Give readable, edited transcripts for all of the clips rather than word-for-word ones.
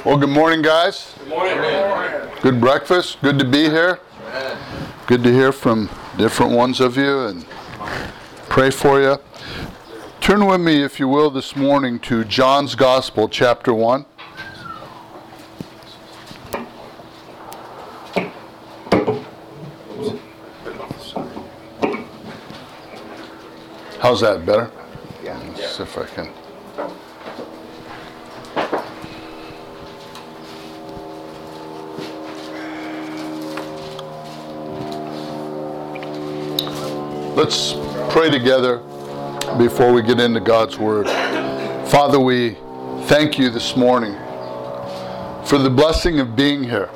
Well, good morning, guys. Good morning. Good breakfast. Good to be here. Good to hear from different ones of you and pray for you. Turn with me, if you will, this morning to John's Gospel, chapter 1. How's that? Better? Yeah. Let's see if I can. Let's pray together before we get into God's Word. Father, we thank you this morning for the blessing of being here.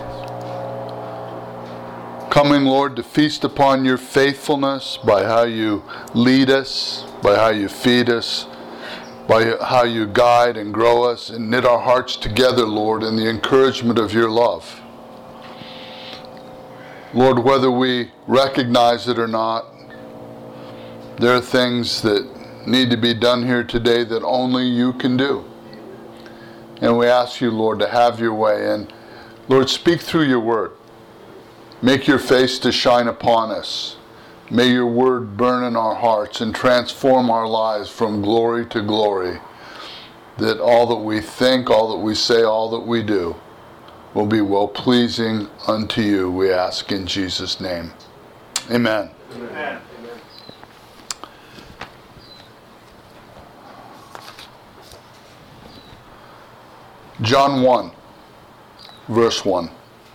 Coming, Lord, to feast upon your faithfulness by how you lead us, by how you feed us, by how you guide and grow us and knit our hearts together, Lord, in the encouragement of your love. Lord, whether we recognize it or not, there are things that need to be done here today that only you can do. And we ask you, Lord, to have your way. And Lord, speak through your word. Make your face to shine upon us. May your word burn in our hearts and transform our lives from glory to glory. That all that we think, all that we say, all that we do will be well-pleasing unto you, we ask in Jesus' name. Amen. Amen. John 1, verse 1.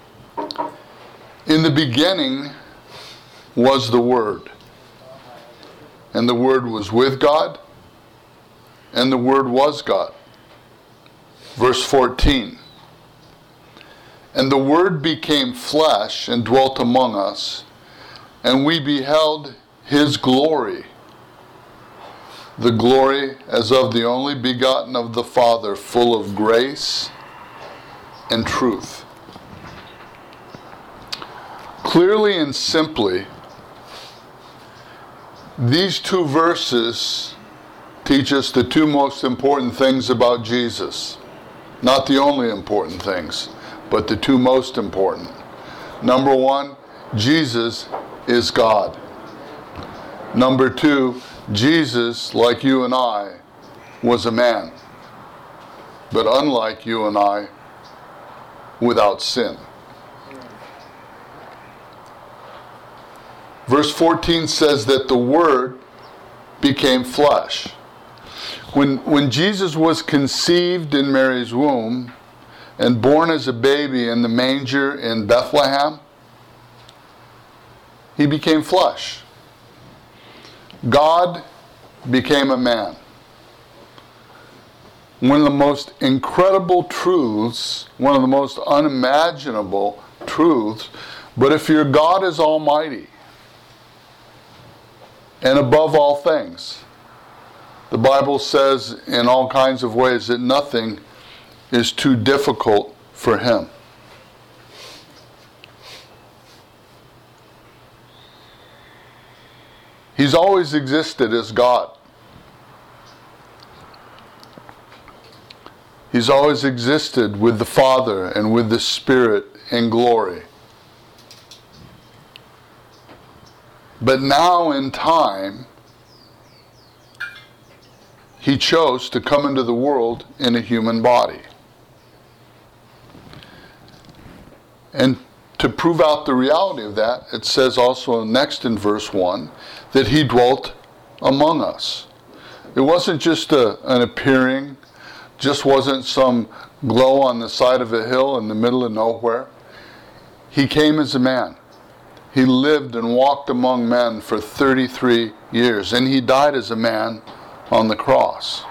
In the beginning was the Word, and the Word was with God, and the Word was God. Verse 14. And the Word became flesh and dwelt among us, and we beheld his glory, the glory as of the only begotten of the Father, full of grace and truth. Clearly and simply, these two verses teach us the two most important things about Jesus. Not the only important things, but the two most important. Number one, Jesus is God. Number two, Jesus, like you and I, was a man, but unlike you and I, without sin. Verse 14 says that the Word became flesh. When Jesus was conceived in Mary's womb and born as a baby in the manger in Bethlehem, he became flesh. God became a man. One of the most incredible truths, one of the most unimaginable truths, but if your God is almighty and above all things, the Bible says in all kinds of ways that nothing is too difficult for him. He's always existed as God. He's always existed with the Father and with the Spirit in glory. But now in time, he chose to come into the world in a human body. And to prove out the reality of that, it says also next in verse 1 that he dwelt among us. It wasn't just an appearing, just wasn't some glow on the side of a hill in the middle of nowhere. He came as a man. He lived and walked among men for 33 years, and he died as a man on the cross.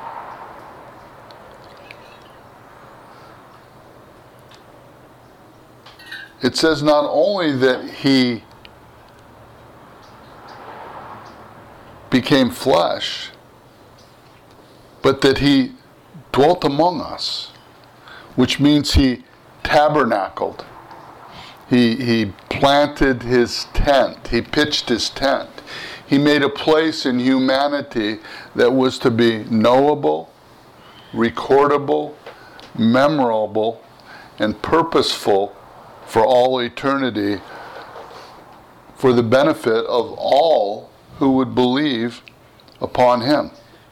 It says not only that he became flesh, but that he dwelt among us, which means he tabernacled. He planted his tent. He pitched his tent. He made a place in humanity that was to be knowable, recordable, memorable, and purposeful for all eternity, for the benefit of all who would believe upon him.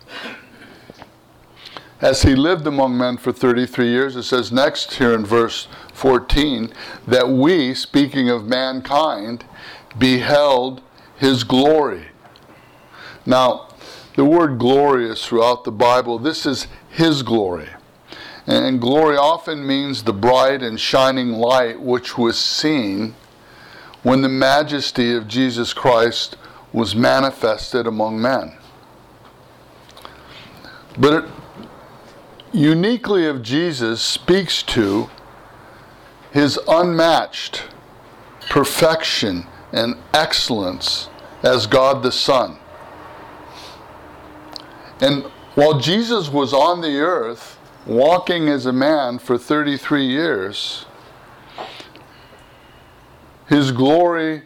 As he lived among men for 33 years, it says next here in verse 14, that we, speaking of mankind, beheld his glory. Now, the word glory is throughout the Bible. This is his glory. And glory often means the bright and shining light which was seen when the majesty of Jesus Christ was manifested among men. But it uniquely of Jesus speaks to his unmatched perfection and excellence as God the Son. And while Jesus was on the earth, walking as a man for 33 years, his glory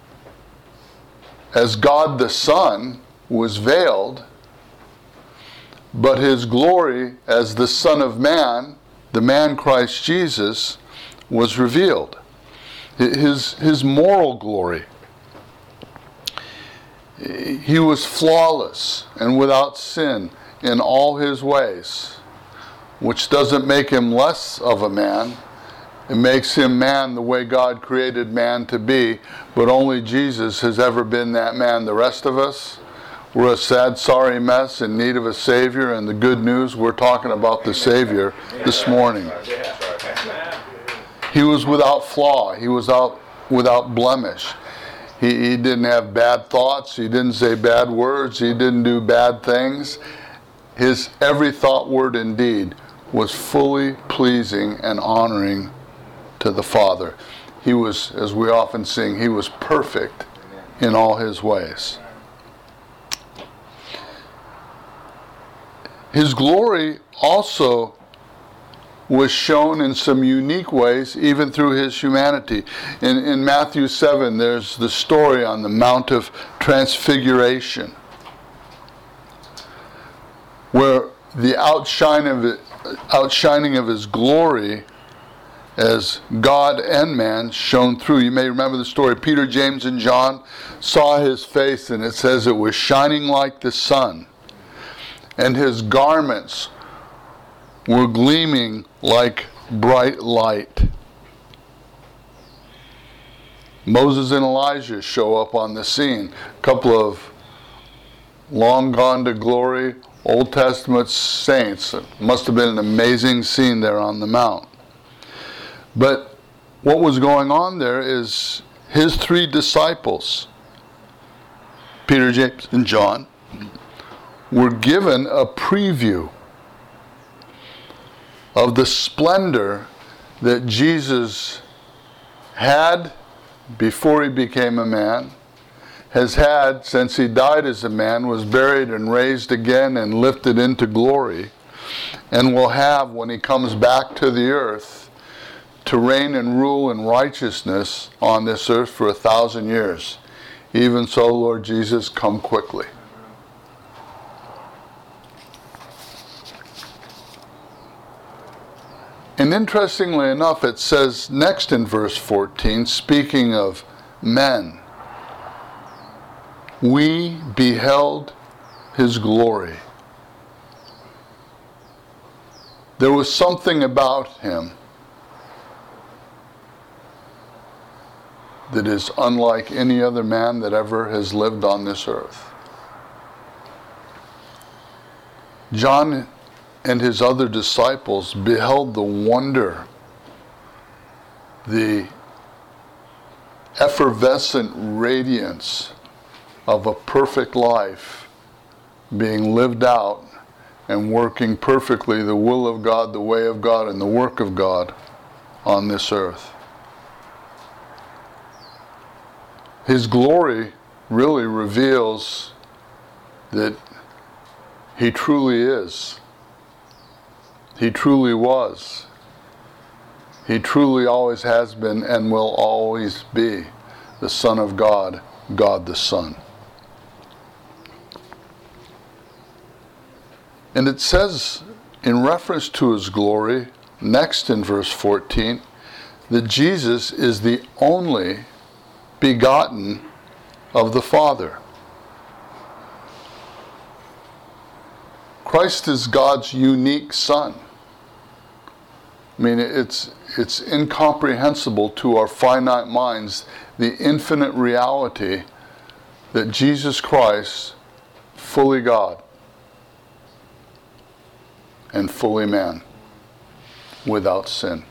as God the Son was veiled, but his glory as the Son of Man, the man Christ Jesus, was revealed. His moral glory. He was flawless and without sin in all his ways, which doesn't make him less of a man. It makes him man the way God created man to be, but only Jesus has ever been that man. The rest of us, we're a sad, sorry mess in need of a Savior, and the good news, we're talking about the Savior this morning. He was without flaw. He was without blemish. He didn't have bad thoughts. He didn't say bad words. He didn't do bad things. His every thought, word, and deed was fully pleasing and honoring to the Father. He was, as we often sing, he was perfect in all his ways. His glory also was shown in some unique ways, even through his humanity. In Matthew 7, there's the story on the Mount of Transfiguration, where the outshining of his glory as God and man shone through. You may remember the story. Peter, James, and John saw his face, and it says it was shining like the sun, and his garments were gleaming like bright light. Moses and Elijah show up on the scene. A couple of long gone to glory Old Testament saints. It must have been an amazing scene there on the mount. But what was going on there is his three disciples, Peter, James, and John, were given a preview of the splendor that Jesus had before he became a man, has had since he died as a man, was buried and raised again and lifted into glory, and will have when he comes back to the earth to reign and rule in righteousness on this earth for 1,000 years. Even so, Lord Jesus, come quickly. And interestingly enough, it says next in verse 14, speaking of men, we beheld his glory. There was something about him that is unlike any other man that ever has lived on this earth. John and his other disciples beheld the wonder, the effervescent radiance of a perfect life being lived out and working perfectly the will of God, the way of God, and the work of God on this earth. His glory really reveals that he truly is. He truly was. He truly always has been and will always be the Son of God, God the Son. And it says, in reference to his glory, next in verse 14 that Jesus is the only begotten of the Father. Christ is God's unique Son. I mean, it's incomprehensible to our finite minds, the infinite reality that Jesus Christ, fully God and fully man, without sin.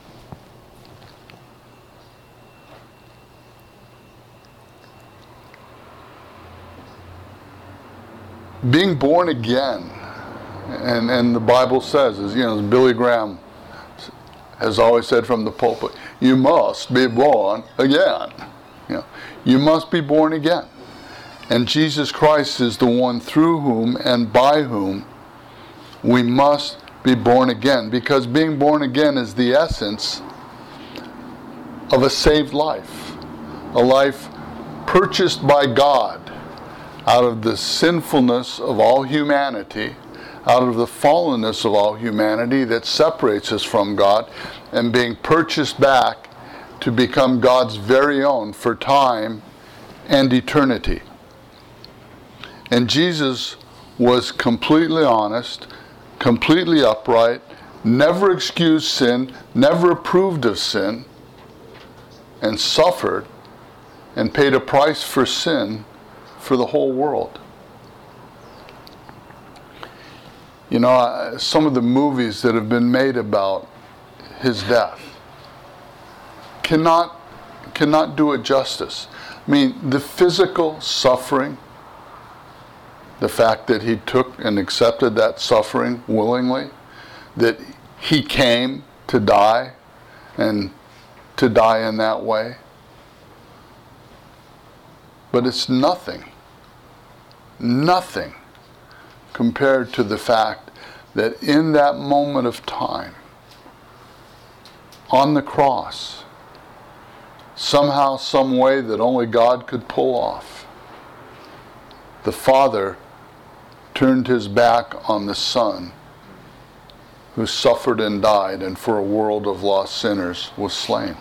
Being born again, and the Bible says, as Billy Graham has always said from the pulpit, you must be born again. You must be born again. And Jesus Christ is the one through whom and by whom we must be born again, because being born again is the essence of a saved life, a life purchased by God out of the sinfulness of all humanity, out of the fallenness of all humanity that separates us from God, and being purchased back to become God's very own for time and eternity. And Jesus was completely honest, completely upright, never excused sin, never approved of sin, and suffered and paid a price for sin for the whole world. Some of the movies that have been made about his death cannot do it justice. I mean, the physical suffering, the fact that he took and accepted that suffering willingly, that he came to die, and to die in that way. But it's nothing compared to the fact that in that moment of time, on the cross, somehow, some way that only God could pull off, the Father turned his back on the Son, who suffered and died, and for a world of lost sinners was slain.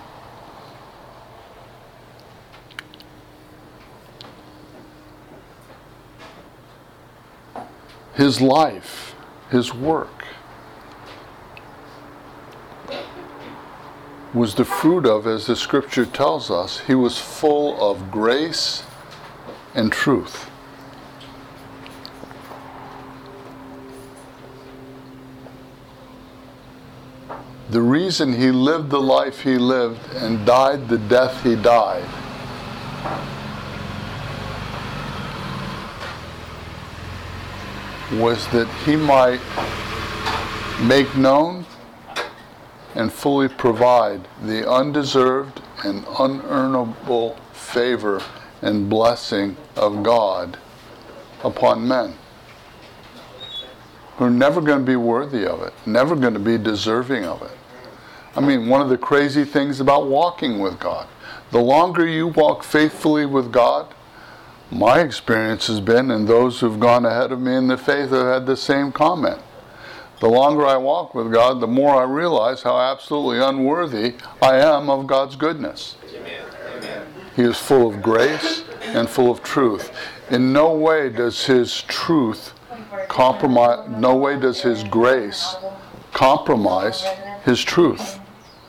His life, his work, was the fruit of, as the scripture tells us, he was full of grace and truth. The reason he lived the life he lived and died the death he died was that he might make known and fully provide the undeserved and unearnable favor and blessing of God upon men who are never going to be worthy of it, never going to be deserving of it. I mean, one of the crazy things about walking with God, the longer you walk faithfully with God, my experience has been, and those who've gone ahead of me in the faith have had the same comment. The longer I walk with God, the more I realize how absolutely unworthy I am of God's goodness. Amen. He is full of grace and full of truth. In no way does his truth compromise, no way does his grace compromise his truth.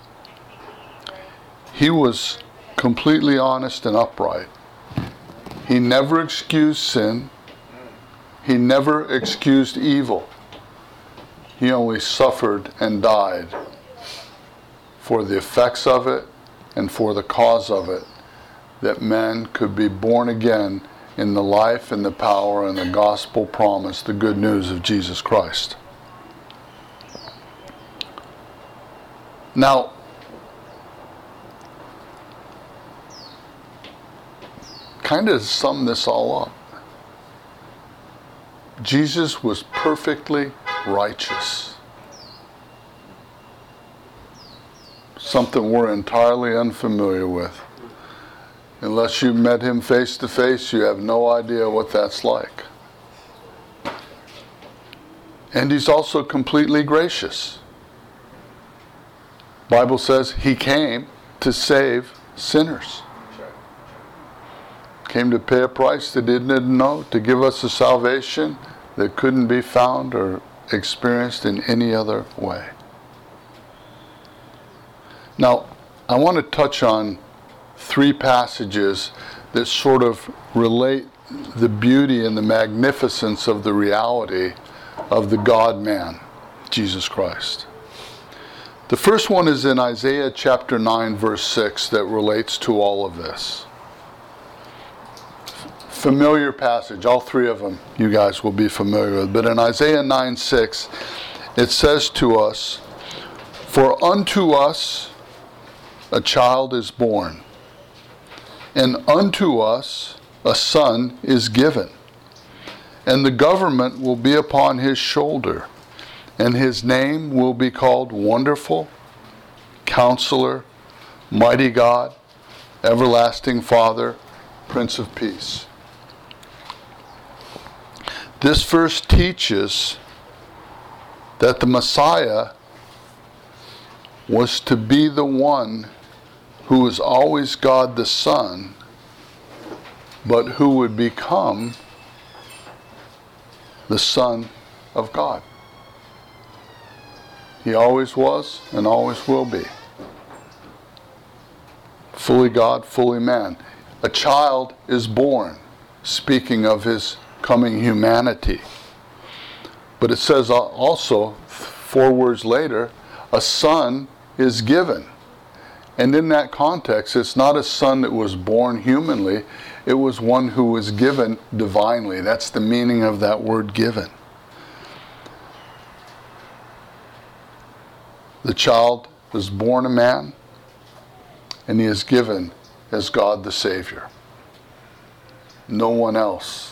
He was completely honest and upright. He never excused sin. He never excused evil. He only suffered and died for the effects of it and for the cause of it, that men could be born again in the life and the power and the gospel promise, the good news of Jesus Christ. Now, kind of sum this all up. Jesus was perfectly righteous. Something we're entirely unfamiliar with. Unless you met him face to face, you have no idea what that's like. And he's also completely gracious. Bible says he came to save sinners. Came to pay a price they didn't know, to give us a salvation that couldn't be found or experienced in any other way. Now, I want to touch on 3 passages that sort of relate the beauty and the magnificence of the reality of the God-man, Jesus Christ. The first one is in Isaiah chapter 9, verse 6, that relates to all of this. Familiar passage, all 3 of them you guys will be familiar with. But in Isaiah 9:6, it says to us, "For unto us a child is born, and unto us a son is given, and the government will be upon his shoulder, and his name will be called Wonderful, Counselor, Mighty God, Everlasting Father, Prince of Peace." This verse teaches that the Messiah was to be the one who is always God the Son, but who would become the Son of God. He always was and always will be. Fully God, fully man. A child is born, speaking of his coming humanity. But it says also, 4 words later, a son is given. And in that context, it's not a son that was born humanly, it was one who was given divinely. That's the meaning of that word given. The child was born a man, and he is given as God the Savior. No one else.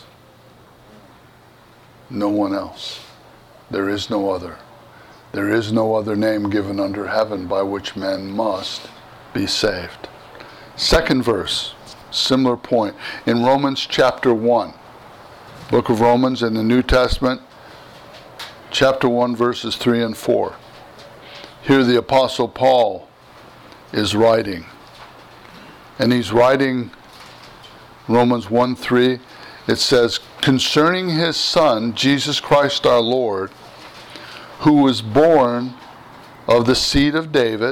No one else. There is no other. There is no other name given under heaven by which men must be saved. Second verse, similar point. In Romans chapter 1, book of Romans in the New Testament, chapter 1, verses 3 and 4. Here the Apostle Paul is writing. And he's writing Romans 1:3. It says, "Concerning his Son, Jesus Christ our Lord, who was born of the seed of David,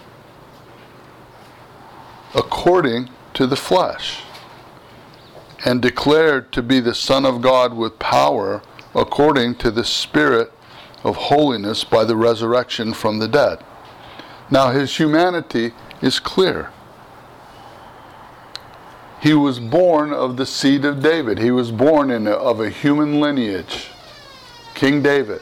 according to the flesh, and declared to be the Son of God with power, according to the Spirit of holiness by the resurrection from the dead." Now his humanity is clear. He was born of the seed of David. He was born of a human lineage. King David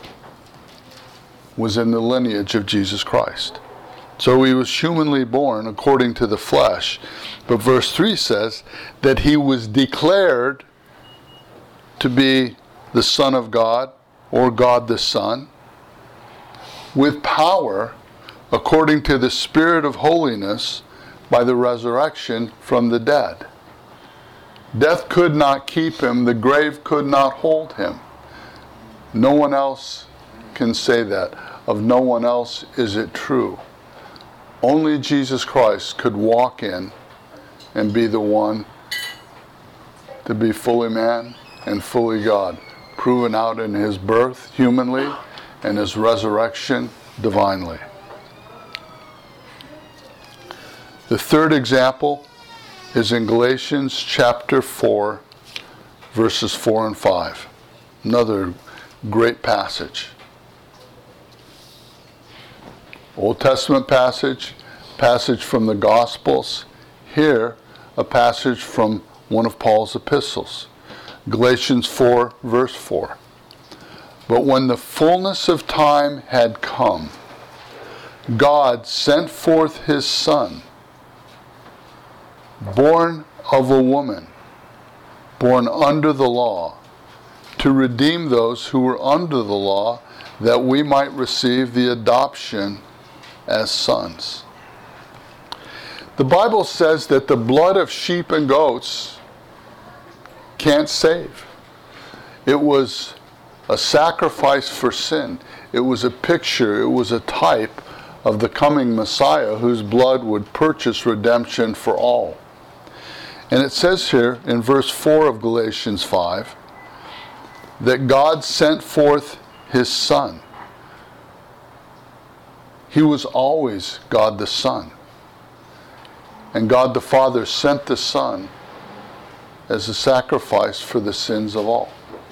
was in the lineage of Jesus Christ. So he was humanly born according to the flesh. But verse 3 says that he was declared to be the Son of God, or God the Son, with power according to the Spirit of holiness by the resurrection from the dead. Death could not keep him. The grave could not hold him. No one else can say that. Of no one else is it true. Only Jesus Christ could walk in and be the one to be fully man and fully God, proven out in his birth humanly and his resurrection divinely. The third example is in Galatians chapter 4, verses 4 and 5. Another great passage. Old Testament passage from the Gospels. Here, a passage from one of Paul's epistles. Galatians 4, verse 4. "But when the fullness of time had come, God sent forth his Son, born of a woman, born under the law, to redeem those who were under the law, that we might receive the adoption as sons." The Bible says that the blood of sheep and goats can't save. It was a sacrifice for sin. It was a picture, it was a type of the coming Messiah whose blood would purchase redemption for all. And it says here in verse 4 of Galatians 5 that God sent forth his Son. He was always God the Son. And God the Father sent the Son as a sacrifice for the sins of all.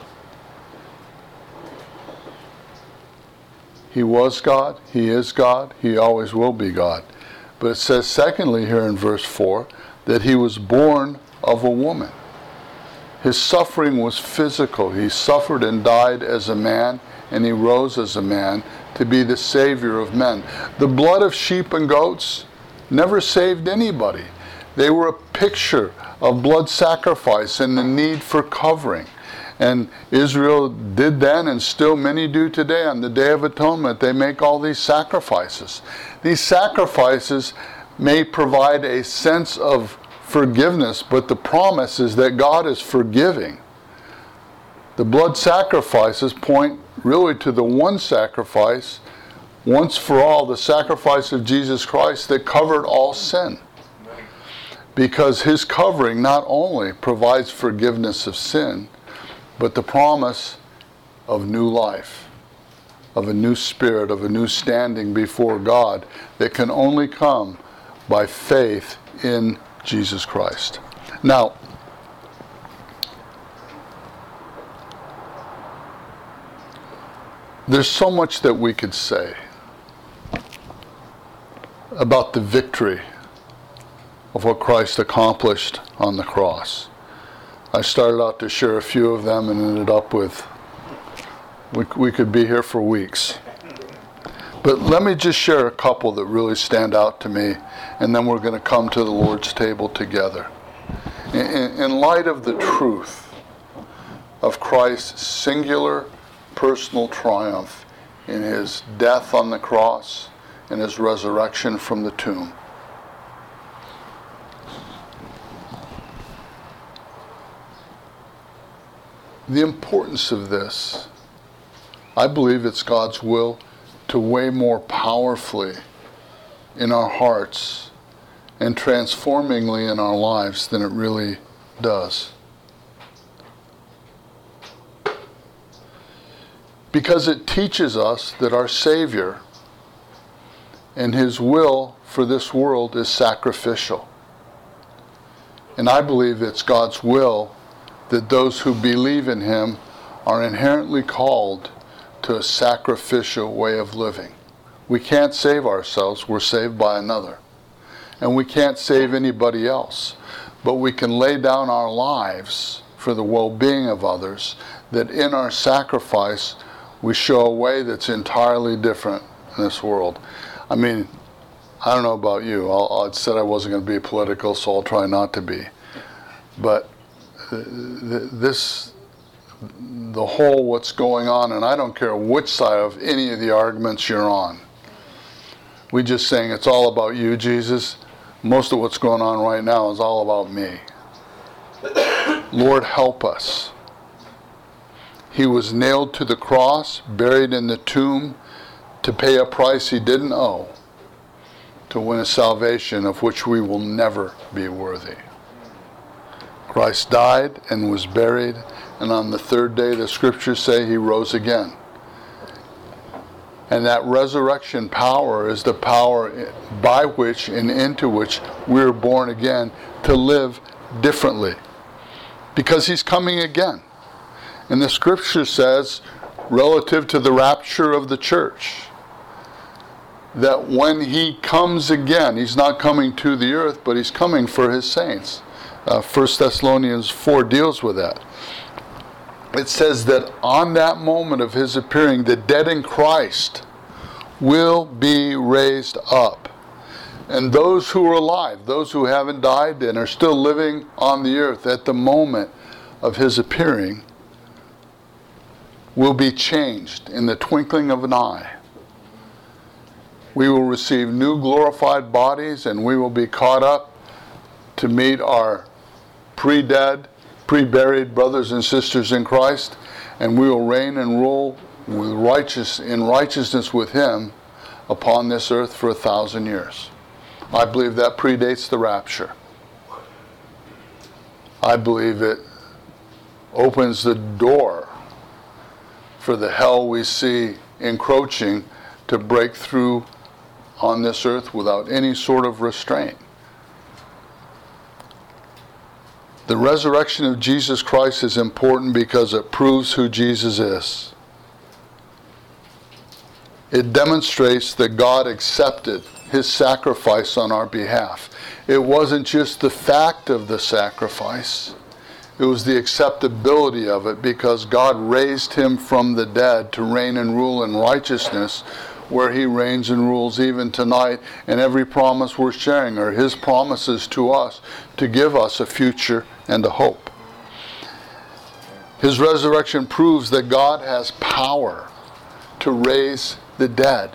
He was God, he is God, he always will be God. But it says secondly here in verse 4 that he was born of a woman. His suffering was physical. He suffered and died as a man, and he rose as a man to be the Savior of men. The blood of sheep and goats never saved anybody. They were a picture of blood sacrifice and the need for covering. And Israel did then, and still many do today, on the Day of Atonement. They make all these sacrifices. These sacrifices may provide a sense of forgiveness, but the promise is that God is forgiving. The blood sacrifices point really to the one sacrifice, once for all, the sacrifice of Jesus Christ that covered all sin. Because his covering not only provides forgiveness of sin, but the promise of new life, of a new spirit, of a new standing before God that can only come by faith in Jesus Christ. Now, there's so much that we could say about the victory of what Christ accomplished on the cross. I started out to share a few of them and ended up with, we could be here for weeks. But let me just share a couple that really stand out to me, and then we're going to come to the Lord's table together. In light of the truth of Christ's singular personal triumph in his death on the cross and his resurrection from the tomb, the importance of this, I believe it's God's will to weigh more powerfully in our hearts and transformingly in our lives than it really does. Because it teaches us that our Savior and his will for this world is sacrificial. And I believe it's God's will that those who believe in him are inherently called to a sacrificial way of living. We can't save ourselves, we're saved by another. And we can't save anybody else. But we can lay down our lives for the well-being of others, that in our sacrifice we show a way that's entirely different in this world. I mean, I don't know about you. I said I wasn't going to be political, so I'll try not to be. But the whole what's going on, and I don't care which side of any of the arguments you're on. We just saying it's all about you, Jesus. Most of what's going on right now is all about me. Lord, help us. He was nailed to the cross, buried in the tomb, to pay a price he didn't owe, to win a salvation of which we will never be worthy. Christ died and was buried, and on the third day, the scriptures say he rose again. And that resurrection power is the power by which and into which we're born again to live differently. Because he's coming again. And the scripture says, relative to the rapture of the church, that when he comes again, he's not coming to the earth, but he's coming for his saints. 1 Thessalonians 4 deals with that. It says that on that moment of his appearing, the dead in Christ will be raised up. And those who are alive, those who haven't died and are still living on the earth at the moment of his appearing, will be changed in the twinkling of an eye. We will receive new glorified bodies, and we will be caught up to meet our pre-dead, pre-buried brothers and sisters in Christ, and we will reign and rule in righteousness with him upon this earth for 1,000 years. I believe that predates the rapture. I believe it opens the door for the hell we see encroaching to break through on this earth without any sort of restraint. The resurrection of Jesus Christ is important because it proves who Jesus is. It demonstrates that God accepted his sacrifice on our behalf. It wasn't just the fact of the sacrifice. It was the acceptability of it, because God raised him from the dead to reign and rule in righteousness, where he reigns and rules even tonight. And every promise we're sharing are his promises to us to give us a future and a hope. His resurrection proves that God has power to raise the dead.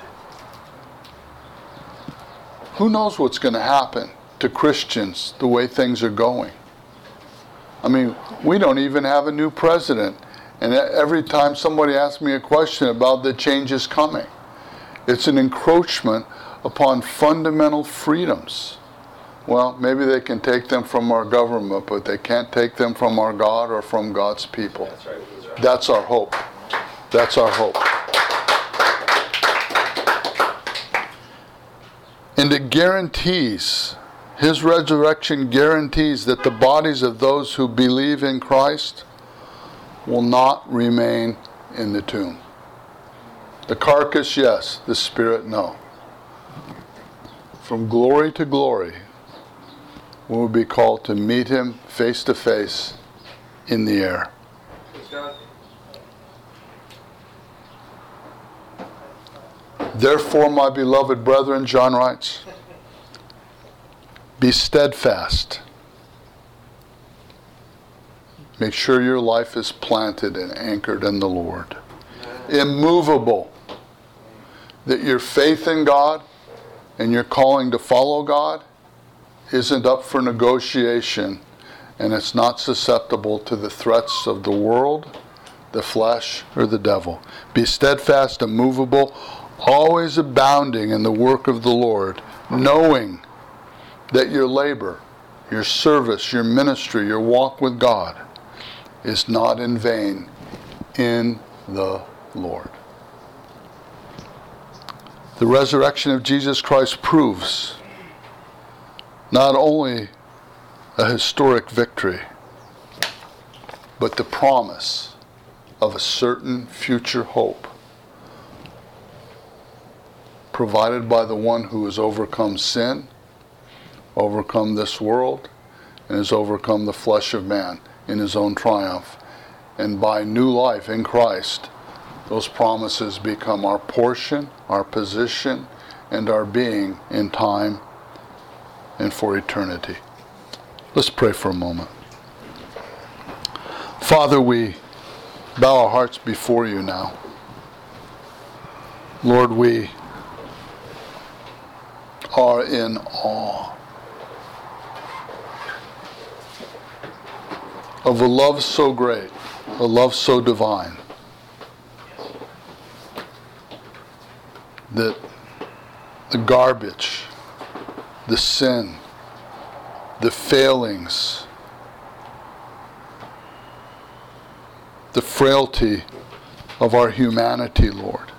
Who knows what's going to happen to Christians the way things are going? I mean, we don't even have a new president. And every time somebody asks me a question about the changes coming, it's an encroachment upon fundamental freedoms. Well, maybe they can take them from our government, but they can't take them from our God or from God's people. That's right. That's our hope. That's our hope. And it guarantees, his resurrection guarantees that the bodies of those who believe in Christ will not remain in the tomb. The carcass, yes. The spirit, no. From glory to glory, we will be called to meet him face to face in the air. Therefore, my beloved brethren, John writes, be steadfast. Make sure your life is planted and anchored in the Lord. Immovable. That your faith in God and your calling to follow God isn't up for negotiation, and it's not susceptible to the threats of the world, the flesh, or the devil. Be steadfast, immovable, always abounding in the work of the Lord, knowing that your labor, your service, your ministry, your walk with God is not in vain in the Lord. The resurrection of Jesus Christ proves not only a historic victory, but the promise of a certain future hope provided by the one who has overcome sin, overcome this world, and has overcome the flesh of man in his own triumph. And by new life in Christ, those promises become our portion, our position, and our being in time and for eternity. Let's pray for a moment. Father, we bow our hearts before you now. Lord, we are in awe of a love so great, a love so divine, that the garbage, the sin, the failings, the frailty of our humanity, Lord,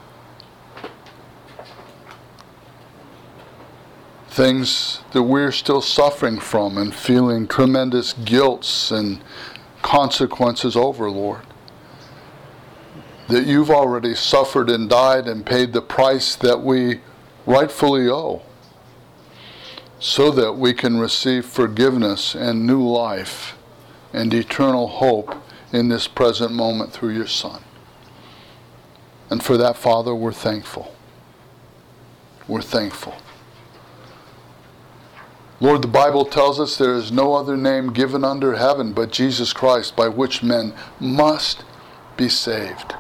things that we're still suffering from and feeling tremendous guilt and consequences over, Lord, that you've already suffered and died and paid the price that we rightfully owe, so that we can receive forgiveness and new life and eternal hope in this present moment through your Son. And for that, Father, we're thankful. We're thankful. Lord, the Bible tells us there is no other name given under heaven but Jesus Christ, by which men must be saved.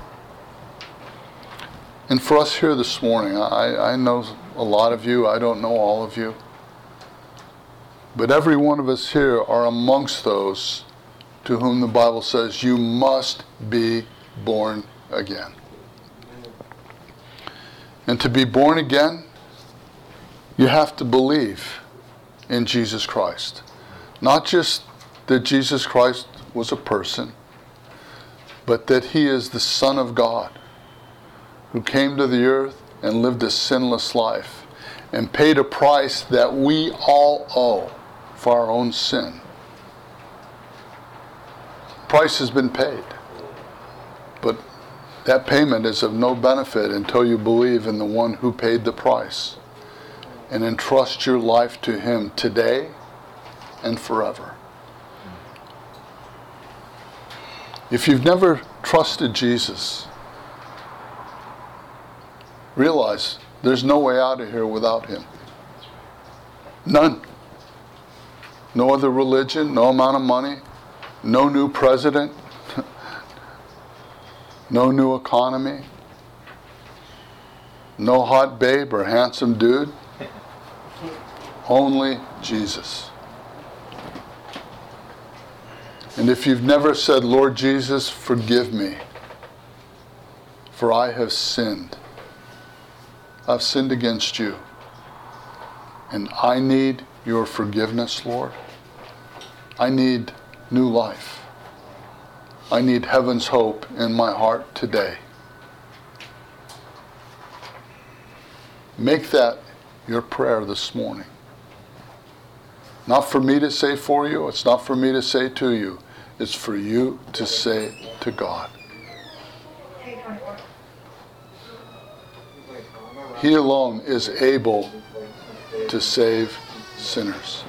And for us here this morning, I know a lot of you, I don't know all of you, but every one of us here are amongst those to whom the Bible says you must be born again. And to be born again, you have to believe in Jesus Christ. Not just that Jesus Christ was a person, but that He is the Son of God who came to the earth and lived a sinless life and paid a price that we all owe for our own sin. Price has been paid. But that payment is of no benefit until you believe in the one who paid the price and entrust your life to Him today and forever. If you've never trusted Jesus, realize there's no way out of here without Him. None. No other religion, no amount of money, no new president, no new economy, no hot babe or handsome dude. Only Jesus. And if you've never said, Lord Jesus, forgive me, for I have sinned. I've sinned against you. And I need your forgiveness, Lord. I need new life. I need heaven's hope in my heart today. Make that your prayer this morning. Not for me to say for you. It's not for me to say to you. It's for you to say to God. He alone is able to save sinners.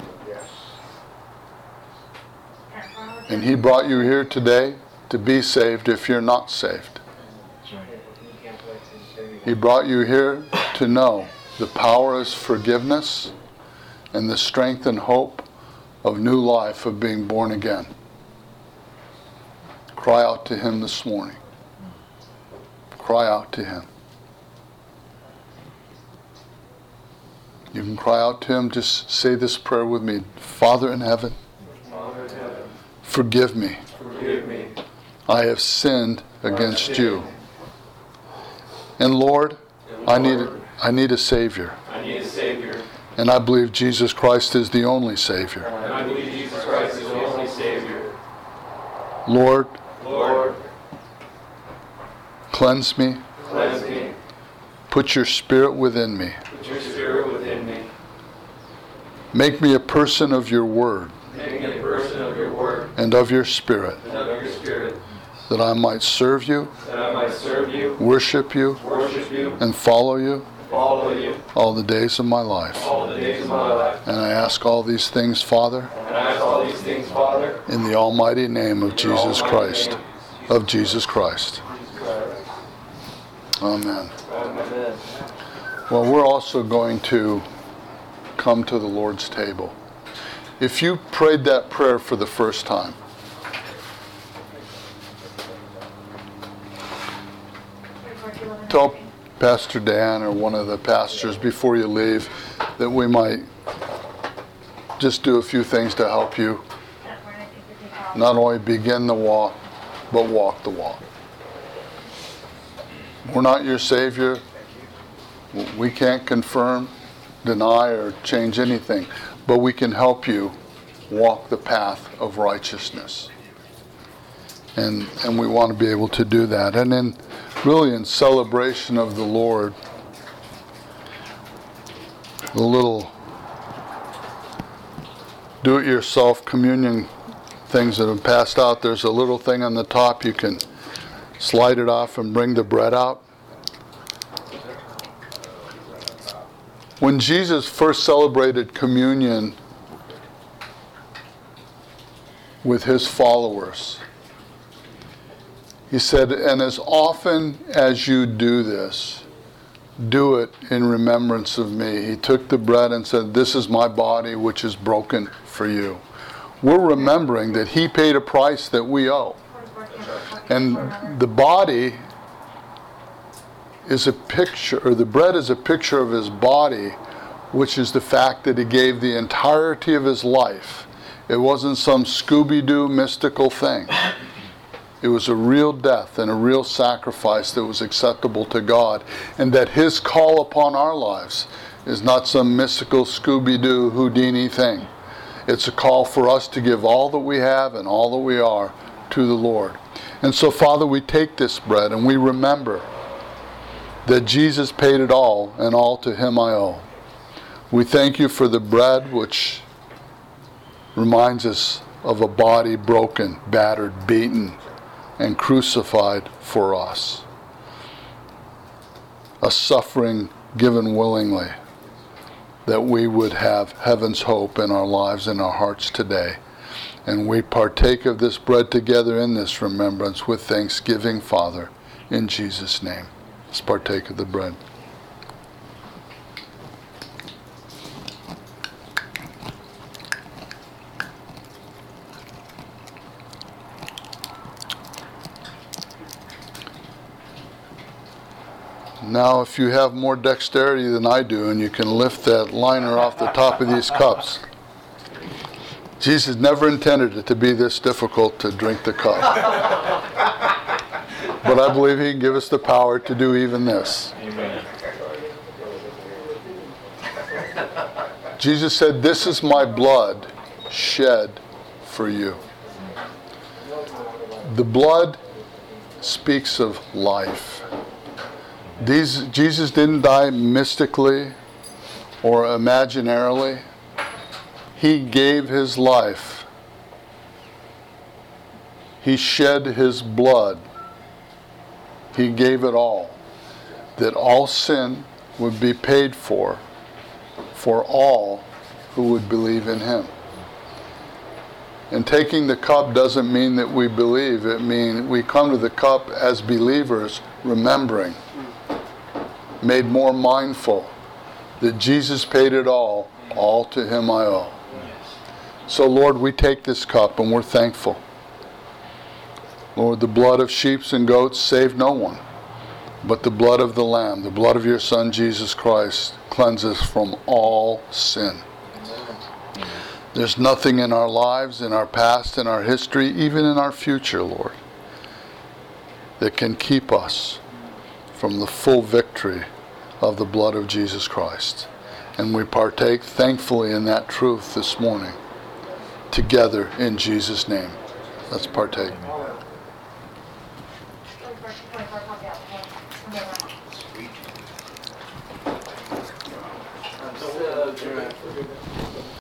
And He brought you here today to be saved if you're not saved. He brought you here to know the power is forgiveness and the strength and hope of new life, of being born again. Cry out to Him this morning. Cry out to Him. You can cry out to Him. Just say this prayer with me. Father in heaven, forgive me. I have sinned against you. And Lord, I need a Savior. And I believe Jesus Christ is the only Savior. Lord, cleanse me. Put your Spirit within me. Make me a person of your Word and of your Spirit, that I might serve you, worship you, and follow you all the days of my life. And I ask all these things, Father, in the almighty name of Jesus Christ. Of Jesus Christ. Amen. Well, we're also going to come to the Lord's table. If you prayed that prayer for the first time, tell Pastor Dan or one of the pastors before you leave that we might just do a few things to help you not only begin the walk, but walk the walk. We're not your Savior. We can't confirm, deny, or change anything, but we can help you walk the path of righteousness. And we want to be able to do that. And then really in celebration of the Lord, the little do-it-yourself communion things that have passed out, there's a little thing on the top. You can slide it off and bring the bread out. When Jesus first celebrated communion with His followers, He said, and as often as you do this, do it in remembrance of me. He took the bread and said, this is my body which is broken for you. We're remembering that He paid a price that we owe. And the body is a picture, or the bread is a picture of His body, which is the fact that He gave the entirety of His life. It wasn't some Scooby-Doo mystical thing. It was a real death and a real sacrifice that was acceptable to God, and that His call upon our lives is not some mystical Scooby-Doo Houdini thing. It's a call for us to give all that we have and all that we are to the Lord. And so, Father, we take this bread and we remember that Jesus paid it all, and all to Him I owe. We thank You for the bread, which reminds us of a body broken, battered, beaten, and crucified for us. A suffering given willingly, that we would have heaven's hope in our lives and our hearts today. And we partake of this bread together in this remembrance with thanksgiving, Father, in Jesus' name. Let's partake of the bread. Now, if you have more dexterity than I do, and you can lift that liner off the top of these cups. Jesus never intended it to be this difficult to drink the cup. But I believe He can give us the power to do even this. Amen. Jesus said, "This is my blood shed for you." The blood speaks of life. Jesus didn't die mystically or imaginarily. He gave His life. He shed His blood. He gave it all, that all sin would be paid for all who would believe in Him. And taking the cup doesn't mean that we believe. It means we come to the cup as believers, remembering, made more mindful that Jesus paid it all to Him I owe. So Lord, we take this cup and we're thankful. Lord, the blood of sheep and goats saved no one, but the blood of the Lamb, the blood of Your Son Jesus Christ, cleanses from all sin. There's nothing in our lives, in our past, in our history, even in our future, Lord, that can keep us from the full victory of the blood of Jesus Christ. And we partake thankfully in that truth this morning, together in Jesus' name. Let's partake.